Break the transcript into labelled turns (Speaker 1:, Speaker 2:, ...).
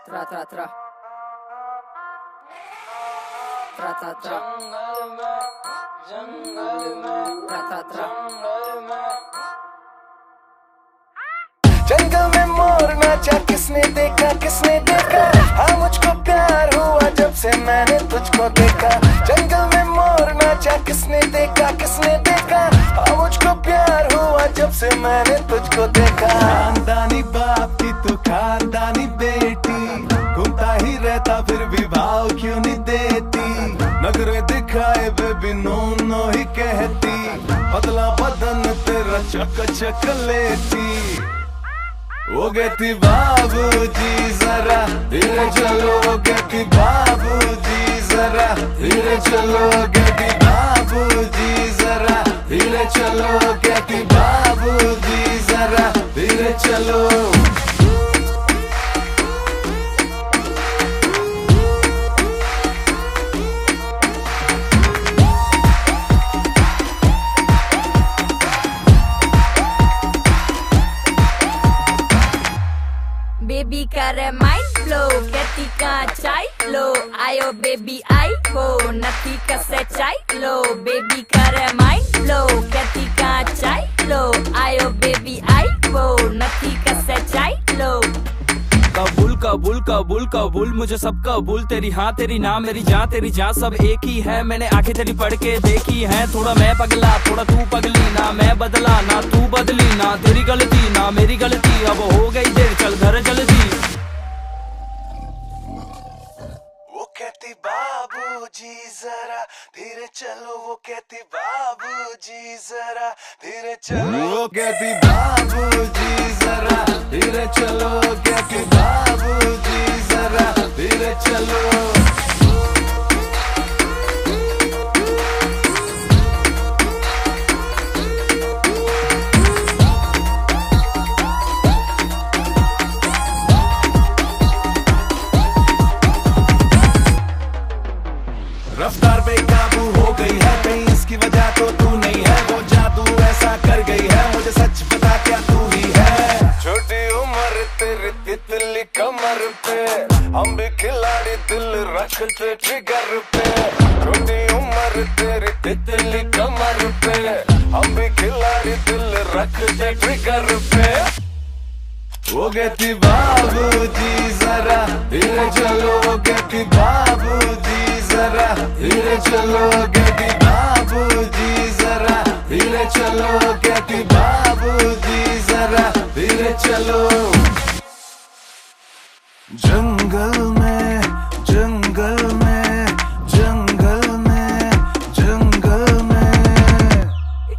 Speaker 1: Tra tra tra tra tra tra tra tra tra
Speaker 2: जंगल में मोर नाचा किसने देखा हाँ मुझको प्यार हुआ जब से मैंने तुझको देखा। जंगल में मोर नाचा किसने देखा हाँ मुझको प्यार हुआ जब से मैंने तुझको देखा। खानदानी बाप की तू खानदानी बेटी, घूमता ही रहता फिर भी भाव क्यों नहीं देती। नखरे दिखाए बेबी नो नो ही कहती, पतला बदन तेरा चक लेती। वो कहती बाबूजी जरा धीरे चलो, वो कहती बाबूजी जरा धीरे चलो, कहती बाबूजी जरा धीरे चलो, कहती बाबूजी जरा धीरे चलो।
Speaker 1: बेबी करे माइंड फ्लो, कहती का चाय लो, आयो बेबी आई हो नथी कसे चाय लो। बेबी करे माइंड फ्लो, कहती का चाय लो, आयो बेबी आई हो नथी कसे चाय लो।
Speaker 3: कबूल कबूल कबूल कबूल मुझे सब कबूल, तेरी हाँ तेरी ना मेरी जान सब एक ही है। मैंने आंखें तेरी पढ़ के देखी है, थोड़ा मैं पगला थोड़ा तू पगली, ना मैं बदला ना तू बदली, ना तेरी गलती ना मेरी गलती, अब हो गई देर चल घर जल्दी।
Speaker 2: वो कहती बाबूजी जरा धीरे चलो, वो कहती बाबूजी जरा धीरे चलो, वो कहती बाबूजी जरा धीरे चलो, कहती बाबूजी जरा धीरे चलो। रफ्तार बेकाबू हो गई है, कहीं इसकी वजह तो तू नहीं है। वो जादू ऐसा कर गई है, मुझे सच बता क्या तू ही है। छोटी उम्र तेरी तितली कमर पे, हम भी खिलाड़ी दिल रखते ट्रिगर पे। छोटी उम्र तेरी तितली कमर पे, हम भी खिलाड़ी दिल रखते ट्रिगर पे। वो कहती बाबूजी जरा धीरे चलो, वो कहती बाबूजी जरा धीरे चलो, कहती बाबूजी जरा धीरे चलो, कहती बाबूजी जरा धीरे चलो। जंगल में